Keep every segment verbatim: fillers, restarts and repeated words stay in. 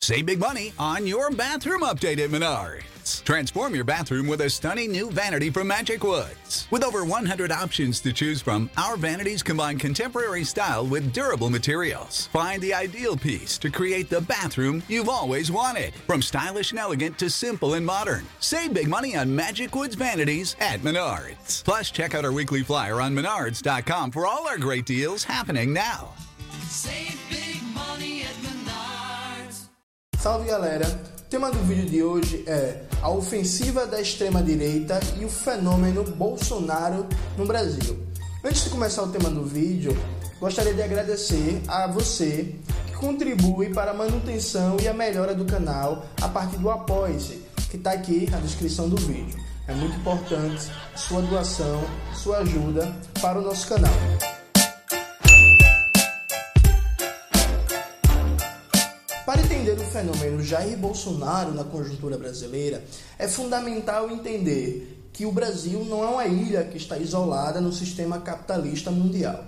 Save big money on your bathroom update at Menards. Transform your bathroom with a stunning new vanity from Magic Woods. With over one hundred options to choose from, our vanities combine contemporary style with durable materials. Find the ideal piece to create the bathroom you've always wanted. From stylish and elegant to simple and modern. Save big money on Magic Woods vanities at Menards. Plus, check out our weekly flyer on menards dot com for all our great deals happening now. Save big money at Menards. Salve, galera! O tema do vídeo de hoje é a ofensiva da extrema-direita e o fenômeno Bolsonaro no Brasil. Antes de começar o tema do vídeo, gostaria de agradecer a você que contribui para a manutenção e a melhora do canal a partir do Apoie-se, que está aqui na descrição do vídeo. É muito importante sua doação, sua ajuda para o nosso canal. Para entender o fenômeno Jair Bolsonaro na conjuntura brasileira, é fundamental entender que o Brasil não é uma ilha que está isolada no sistema capitalista mundial.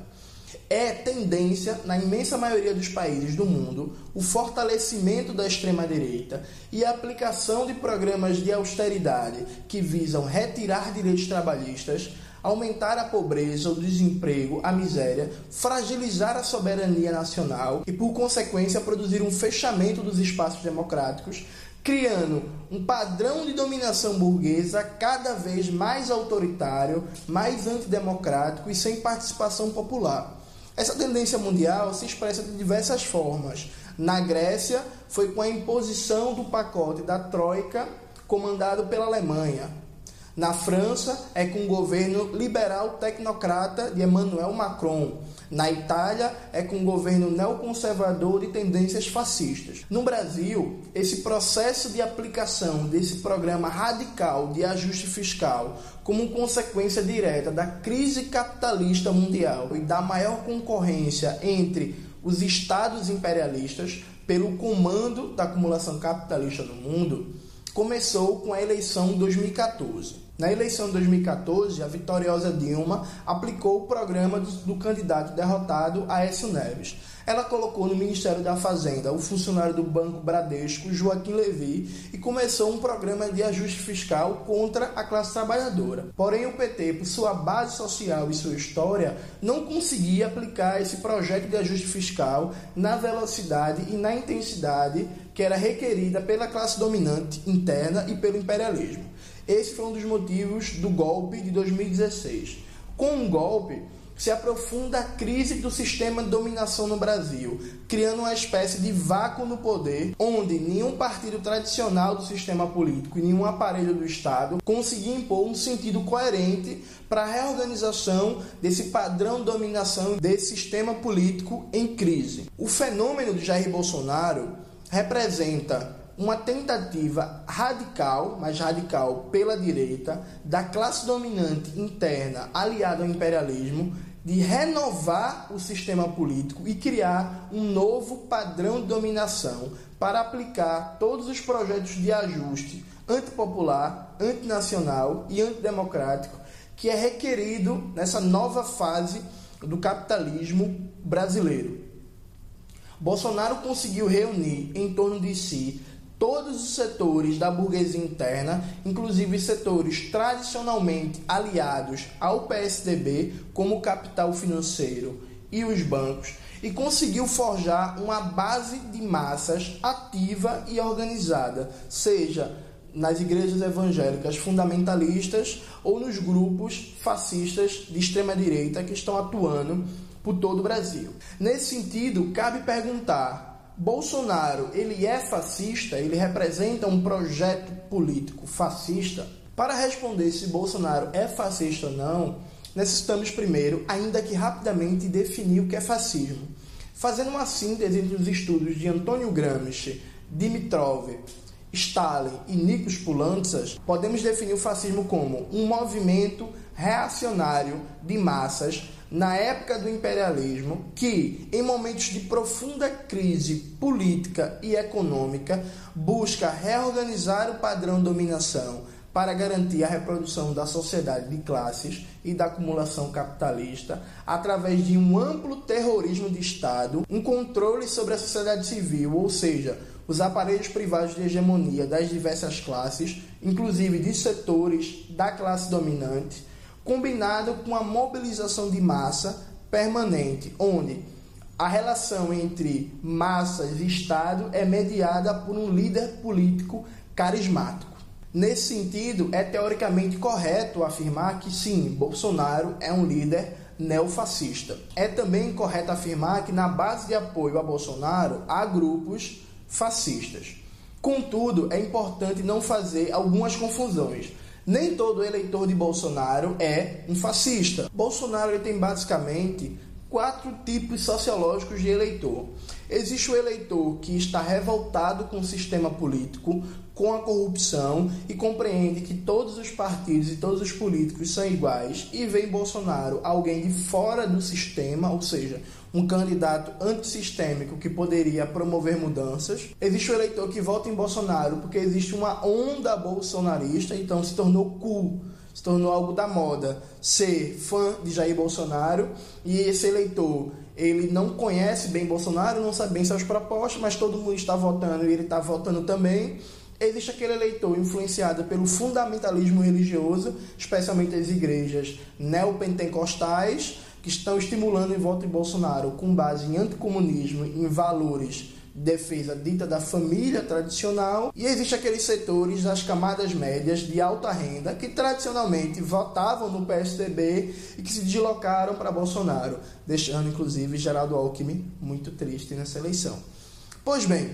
É tendência, na imensa maioria dos países do mundo, o fortalecimento da extrema-direita e a aplicação de programas de austeridade que visam retirar direitos trabalhistas, aumentar a pobreza, o desemprego, a miséria, fragilizar a soberania nacional e, por consequência, produzir um fechamento dos espaços democráticos, criando um padrão de dominação burguesa cada vez mais autoritário, mais antidemocrático e sem participação popular. Essa tendência mundial se expressa de diversas formas. Na Grécia, foi com a imposição do pacote da Troika, comandado pela Alemanha. Na França, é com o governo liberal tecnocrata de Emmanuel Macron. Na Itália, é com o governo neoconservador de tendências fascistas. No Brasil, esse processo de aplicação desse programa radical de ajuste fiscal, como consequência direta da crise capitalista mundial e da maior concorrência entre os estados imperialistas pelo comando da acumulação capitalista no mundo, começou com a eleição de dois mil e catorze. Na eleição de dois mil e catorze, a vitoriosa Dilma aplicou o programa do, do candidato derrotado, Aécio Neves. Ela colocou no Ministério da Fazenda o funcionário do Banco Bradesco, Joaquim Levy, e começou um programa de ajuste fiscal contra a classe trabalhadora. Porém, o P T, por sua base social e sua história, não conseguia aplicar esse projeto de ajuste fiscal na velocidade e na intensidade que era requerida pela classe dominante interna e pelo imperialismo. Esse foi um dos motivos do golpe de dois mil e dezesseis. Com o golpe, se aprofunda a crise do sistema de dominação no Brasil, criando uma espécie de vácuo no poder, onde nenhum partido tradicional do sistema político e nenhum aparelho do Estado conseguia impor um sentido coerente para a reorganização desse padrão de dominação desse sistema político em crise. O fenômeno de Jair Bolsonaro representa uma tentativa radical, mas radical pela direita, da classe dominante interna aliada ao imperialismo, de renovar o sistema político e criar um novo padrão de dominação para aplicar todos os projetos de ajuste antipopular, antinacional e antidemocrático que é requerido nessa nova fase do capitalismo brasileiro. Bolsonaro conseguiu reunir em torno de si todos os setores da burguesia interna, inclusive setores tradicionalmente aliados ao P S D B, como o capital financeiro e os bancos, e conseguiu forjar uma base de massas ativa e organizada, seja nas igrejas evangélicas fundamentalistas ou nos grupos fascistas de extrema-direita que estão atuando por todo o Brasil. Nesse sentido, cabe perguntar: Bolsonaro, ele é fascista? Ele representa um projeto político fascista? Para responder se Bolsonaro é fascista ou não, necessitamos primeiro, ainda que rapidamente, definir o que é fascismo. Fazendo uma síntese entre os estudos de Antônio Gramsci, Dimitrov, Stalin e Nikos Poulantzas, podemos definir o fascismo como um movimento reacionário de massas na época do imperialismo que, em momentos de profunda crise política e econômica, busca reorganizar o padrão de dominação para garantir a reprodução da sociedade de classes e da acumulação capitalista através de um amplo terrorismo de Estado, um controle sobre a sociedade civil, ou seja, os aparelhos privados de hegemonia das diversas classes, inclusive de setores da classe dominante, combinado com a mobilização de massa permanente, onde a relação entre massas e Estado é mediada por um líder político carismático. Nesse sentido, é teoricamente correto afirmar que sim, Bolsonaro é um líder neofascista. É também correto afirmar que na base de apoio a Bolsonaro há grupos fascistas. Contudo, é importante não fazer algumas confusões. Nem todo eleitor de Bolsonaro é um fascista. Bolsonaro ele tem basicamente quatro tipos sociológicos de eleitor. Existe o eleitor que está revoltado com o sistema político, com a corrupção e compreende que todos os partidos e todos os políticos são iguais e vê em Bolsonaro alguém de fora do sistema, ou seja, um candidato antissistêmico que poderia promover mudanças. Existe o eleitor que vota em Bolsonaro porque existe uma onda bolsonarista, então se tornou cool, se tornou algo da moda ser fã de Jair Bolsonaro, e esse eleitor ele não conhece bem Bolsonaro, não sabe bem suas propostas, mas todo mundo está votando e ele está votando também. Existe aquele eleitor influenciado pelo fundamentalismo religioso, especialmente as igrejas neopentecostais, que estão estimulando o voto em Bolsonaro com base em anticomunismo, em valores de defesa dita da família tradicional. E existe aqueles setores das camadas médias de alta renda que tradicionalmente votavam no P S D B e que se deslocaram para Bolsonaro, deixando inclusive Geraldo Alckmin muito triste nessa eleição. Pois bem,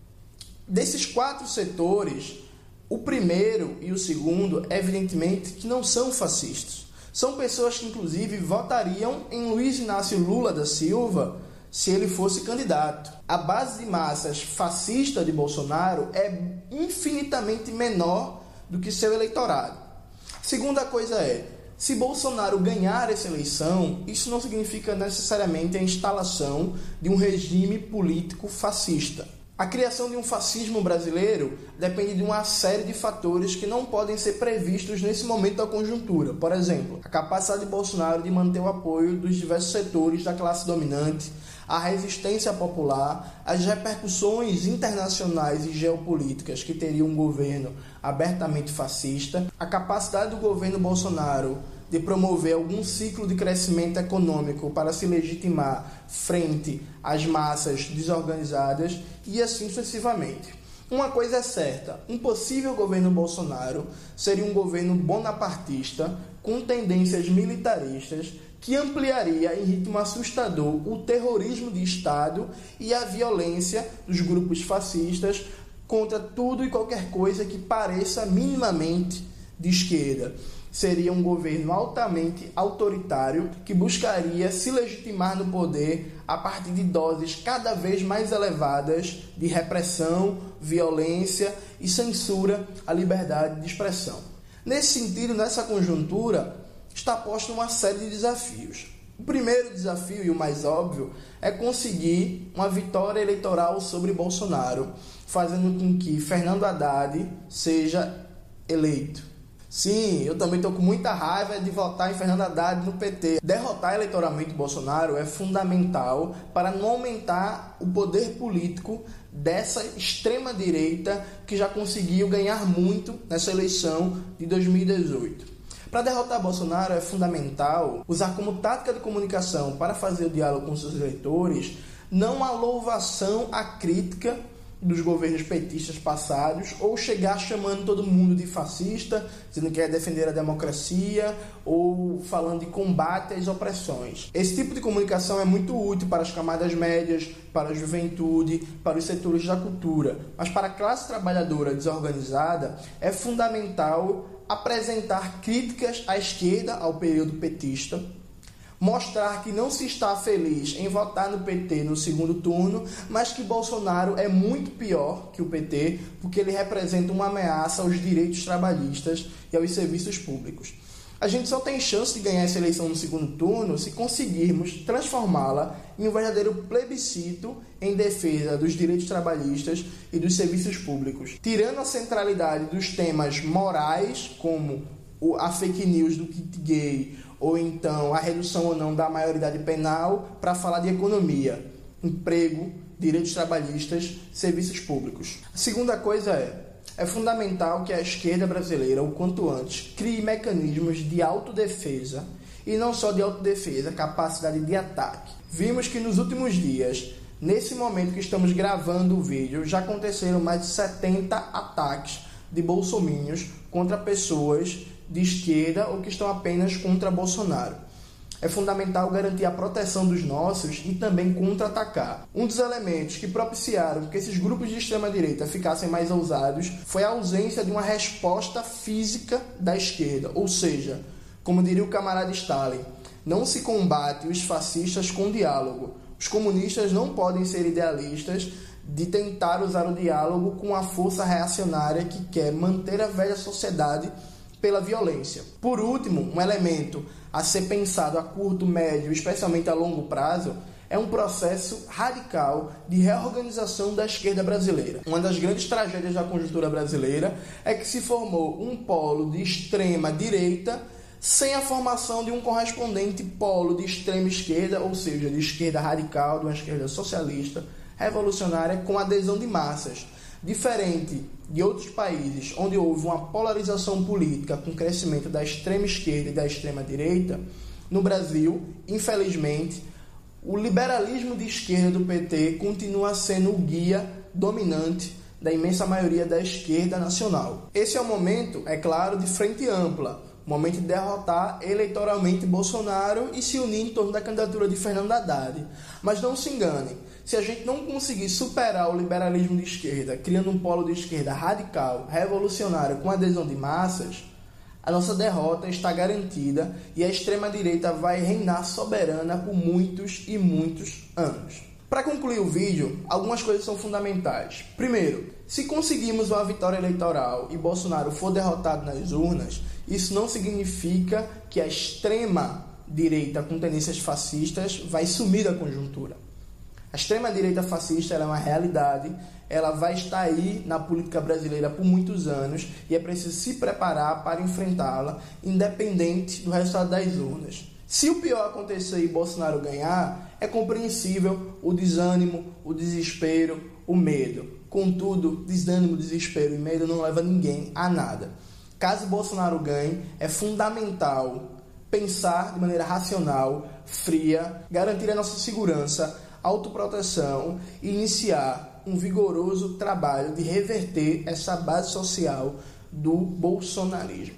desses quatro setores, o primeiro e o segundo, evidentemente, que não são fascistas. São pessoas que, inclusive, votariam em Luiz Inácio Lula da Silva se ele fosse candidato. A base de massas fascista de Bolsonaro é infinitamente menor do que seu eleitorado. Segunda coisa é, se Bolsonaro ganhar essa eleição, isso não significa necessariamente a instalação de um regime político fascista. A criação de um fascismo brasileiro depende de uma série de fatores que não podem ser previstos nesse momento da conjuntura. Por exemplo, a capacidade de Bolsonaro de manter o apoio dos diversos setores da classe dominante, a resistência popular, as repercussões internacionais e geopolíticas que teria um governo abertamente fascista, a capacidade do governo Bolsonaro de promover algum ciclo de crescimento econômico para se legitimar frente às massas desorganizadas e assim sucessivamente. Uma coisa é certa, um possível governo Bolsonaro seria um governo bonapartista com tendências militaristas que ampliaria em ritmo assustador o terrorismo de Estado e a violência dos grupos fascistas contra tudo e qualquer coisa que pareça minimamente de esquerda. Seria um governo altamente autoritário que buscaria se legitimar no poder a partir de doses cada vez mais elevadas de repressão, violência e censura à liberdade de expressão. Nesse sentido, nessa conjuntura, está posta uma série de desafios. O primeiro desafio, e o mais óbvio, é conseguir uma vitória eleitoral sobre Bolsonaro, fazendo com que Fernando Haddad seja eleito. Sim, eu também estou com muita raiva de votar em Fernando Haddad no P T. Derrotar eleitoralmente Bolsonaro é fundamental para não aumentar o poder político dessa extrema-direita que já conseguiu ganhar muito nessa eleição de dois mil e dezoito. Para derrotar Bolsonaro é fundamental usar como tática de comunicação para fazer o diálogo com seus eleitores não a louvação, a crítica dos governos petistas passados, ou chegar chamando todo mundo de fascista, dizendo que quer defender a democracia, ou falando de combate às opressões. Esse tipo de comunicação é muito útil para as camadas médias, para a juventude, para os setores da cultura, mas para a classe trabalhadora desorganizada é fundamental apresentar críticas à esquerda, ao período petista, mostrar que não se está feliz em votar no P T no segundo turno, mas que Bolsonaro é muito pior que o P T, porque ele representa uma ameaça aos direitos trabalhistas e aos serviços públicos. A gente só tem chance de ganhar essa eleição no segundo turno se conseguirmos transformá-la em um verdadeiro plebiscito em defesa dos direitos trabalhistas e dos serviços públicos, tirando a centralidade dos temas morais, como a fake news do kit gay, ou então a redução ou não da maioridade penal, para falar de economia, emprego direitos trabalhistas, serviços públicos. A segunda coisa é, é fundamental que a esquerda brasileira, o quanto antes, crie mecanismos de autodefesa, e não só de autodefesa, capacidade de ataque. Vimos que nos últimos dias, nesse momento que estamos gravando o vídeo, já aconteceram mais de setenta ataques de bolsominions contra pessoas de esquerda ou que estão apenas contra Bolsonaro. É fundamental garantir a proteção dos nossos e também contra-atacar. Um dos elementos que propiciaram que esses grupos de extrema-direita ficassem mais ousados foi a ausência de uma resposta física da esquerda, ou seja, como diria o camarada Stalin, não se combate os fascistas com diálogo. Os comunistas não podem ser idealistas de tentar usar o diálogo com a força reacionária que quer manter a velha sociedade pela violência. Por último, um elemento a ser pensado a curto, médio e especialmente a longo prazo é um processo radical de reorganização da esquerda brasileira. Uma das grandes tragédias da conjuntura brasileira é que se formou um polo de extrema direita sem a formação de um correspondente polo de extrema esquerda, ou seja, de esquerda radical, de uma esquerda socialista, revolucionária, com adesão de massas. Diferente de outros países onde houve uma polarização política com o crescimento da extrema esquerda e da extrema direita, no Brasil, infelizmente, o liberalismo de esquerda do P T continua sendo o guia dominante da imensa maioria da esquerda nacional. Esse é o momento, é claro, de frente ampla, o momento de derrotar eleitoralmente Bolsonaro e se unir em torno da candidatura de Fernando Haddad. Mas não se enganem, se a gente não conseguir superar o liberalismo de esquerda, criando um polo de esquerda radical, revolucionário, com adesão de massas, a nossa derrota está garantida e a extrema-direita vai reinar soberana por muitos e muitos anos. Para concluir o vídeo, algumas coisas são fundamentais. Primeiro, se conseguirmos uma vitória eleitoral e Bolsonaro for derrotado nas urnas, isso não significa que a extrema-direita com tendências fascistas vai sumir da conjuntura. A extrema-direita fascista ela é uma realidade, ela vai estar aí na política brasileira por muitos anos e é preciso se preparar para enfrentá-la, independente do resultado das urnas. Se o pior acontecer e Bolsonaro ganhar, é compreensível o desânimo, o desespero, o medo. Contudo, desânimo, desespero e medo não leva ninguém a nada. Caso Bolsonaro ganhe, é fundamental pensar de maneira racional, fria, garantir a nossa segurança, autoproteção e iniciar um vigoroso trabalho de reverter essa base social do bolsonarismo.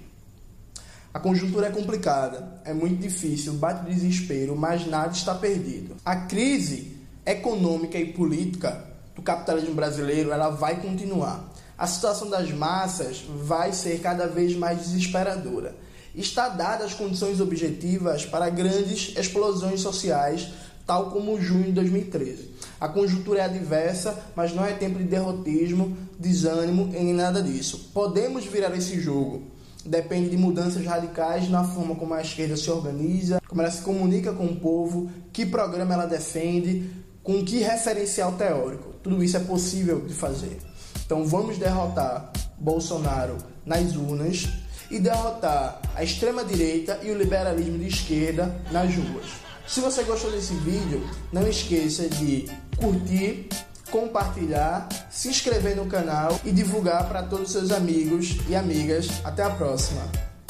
A conjuntura é complicada, é muito difícil, bate o desespero, mas nada está perdido. A crise econômica e política do capitalismo brasileiro ela vai continuar. A situação das massas vai ser cada vez mais desesperadora. Está dadas as condições objetivas para grandes explosões sociais, tal como junho de dois mil e treze. A conjuntura é adversa, mas não é tempo de derrotismo, desânimo e nem nada disso. Podemos virar esse jogo. Depende de mudanças radicais na forma como a esquerda se organiza, como ela se comunica com o povo, que programa ela defende, com que referencial teórico. Tudo isso é possível de fazer. Então vamos derrotar Bolsonaro nas urnas e derrotar a extrema-direita e o liberalismo de esquerda nas ruas. Se você gostou desse vídeo, não esqueça de curtir, compartilhar, se inscrever no canal e divulgar para todos os seus amigos e amigas. Até a próxima!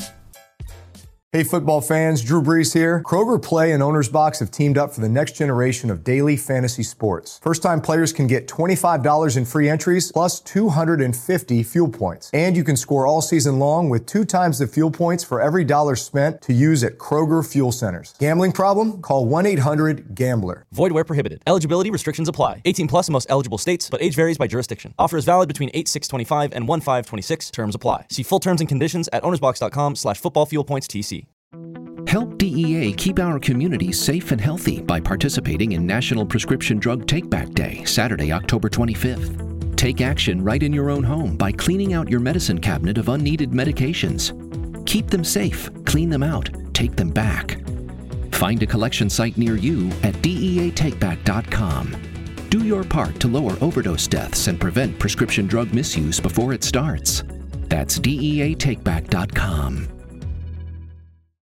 Hey football fans, Drew Brees here. Kroger Play and Owner's Box have teamed up for the next generation of daily fantasy sports. First-time players can get twenty-five dollars in free entries plus two hundred fifty fuel points. And you can score all season long with two times the fuel points for every dollar spent to use at Kroger Fuel Centers. Gambling problem? Call one eight hundred gambler. Void where prohibited. Eligibility restrictions apply. eighteen plus in most eligible states, but age varies by jurisdiction. Offer is valid between eight six twenty-five and one five twenty-six. Terms apply. See full terms and conditions at ownersbox.com slash football fuel points TC. Help D E A keep our communities safe and healthy by participating in National Prescription Drug Take-Back Day, Saturday, October twenty-fifth. Take action right in your own home by cleaning out your medicine cabinet of unneeded medications. Keep them safe, clean them out, take them back. Find a collection site near you at D E A take back dot com. Do your part to lower overdose deaths and prevent prescription drug misuse before it starts. That's D E A take back dot com.